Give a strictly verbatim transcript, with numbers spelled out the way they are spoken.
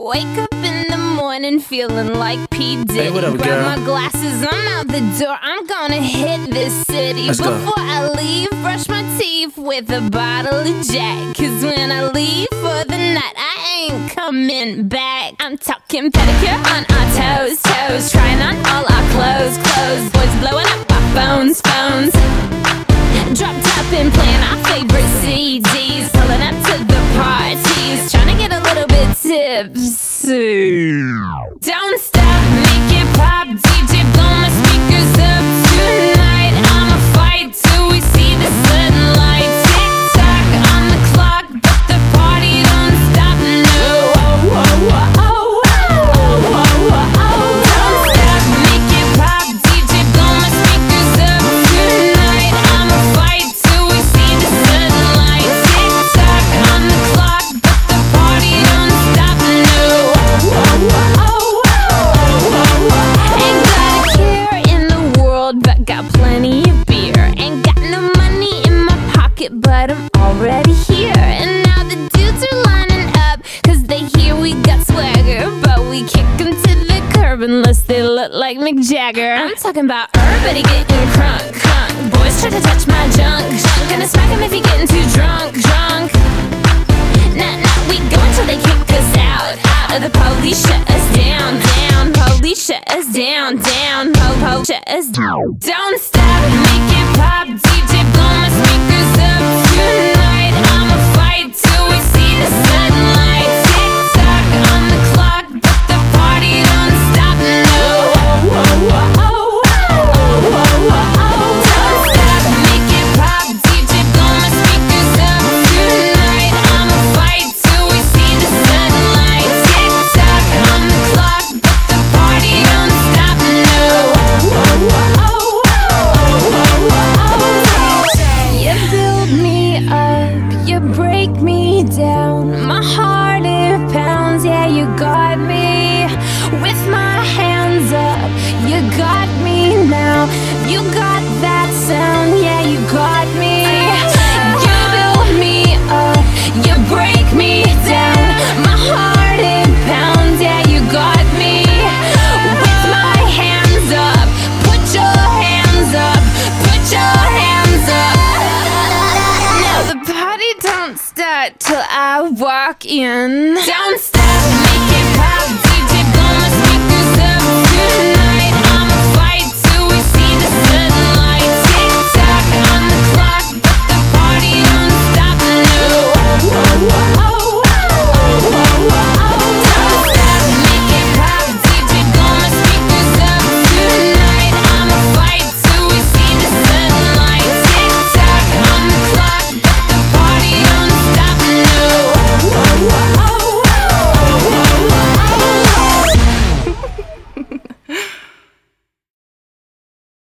Wake up in the morning feeling like P. Diddy. Hey, what up, Grab girl? my glasses, I'm out the door. I'm gonna hit this city. Let's Before go. I leave, brush my teeth with a bottle of Jack. Cause when I leave for the night, I ain't coming back. I'm talking pedicure on our toes, toes. Trying on all our clothes, clothes. Boys blowing up our phones, phones. Drop top and playing our favorite C Ds. Pulling up to the parties, trying to get a little bit tipsy. Don't stop, make it pop, D J blow my speakers up tonight. I'ma fight till we see the sunlight. Tick tock on the clock, but the party don't stop. No, oh, oh, oh, oh, oh, oh, oh. Don't stop, make it pop, D J blow my speakers up tonight. I'ma fight till we see the sunlight. Tick tock on the clock, but the party don't stop. No, oh, oh, oh, oh. Ain't got a care in the world, but got plenty of beer. Ain't got no money in my pocket, but I'm already here. And now the dudes are lining up, cause they hear we got swagger. But we kick them to the curb unless they look like Mick Jagger. I'm talking about everybody getting crunk, crunk. Boys try to touch my junk, junk. Gonna smack him if he getting too drunk, drunk. Nah, nah, we go until they kick us out, out. Or the police shut us down, down. Police shut us down, down. Po, po, shut us down. Don't stop, make it pop, D J blow my speakers up tonight. I'ma fight till we see the sunlight. Tick tock on the clock, but the party don't stop. No, oh, oh, oh, oh, oh, oh, oh. Don't stop, make it pop, D J blow my speakers up tonight. I'ma fight till we see the sunlight. Tick tock on the clock, but the party don't stop. No, oh, oh, oh, oh, oh, oh. You build me up, you break me down. My heart it pounds, yeah, you got me. With my hands up, you got me now. You got that sound, yeah, you got me. You build me up, you break me down. My heart it pounds, yeah, you got me. With my hands up, put your hands up, put your hands up. Now the party don't start till I walk in. Don't